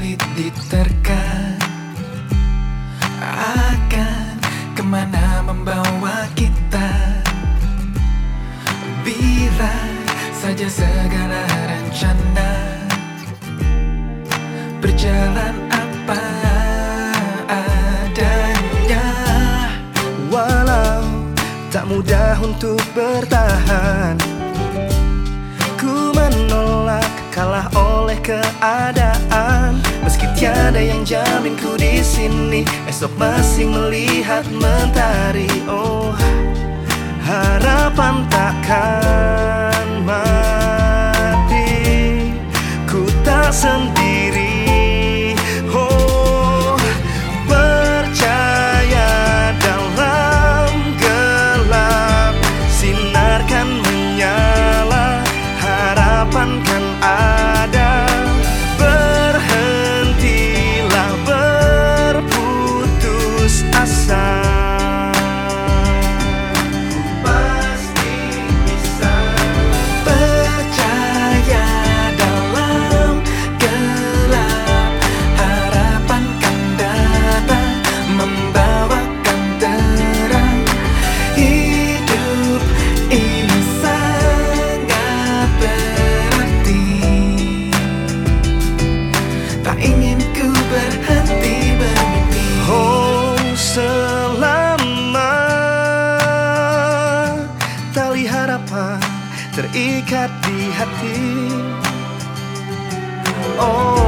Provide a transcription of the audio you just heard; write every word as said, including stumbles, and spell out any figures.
sulit diterka akan kemana membawa kita, bila saja segala rencana berjalan apa adanya. Walau tak mudah untuk bertahan, ku menolak kalah oleh keadaan. Meski tiada yang jamin ku di sini esok masih melihat mentari. Oh, harapan takkan mati, ku tak sendiri. Oh, percaya dalam gelap, sinar kan menyala, harapan kan ada. Berhentilah berputus asa, Pasti bisa. Percaya dalam gelap, harapan kan datang membawakan terang. Hidup ini sangat berarti, tak ingin ku berhenti bermimpi. oh selama tali harapan terikat di hati. Oh,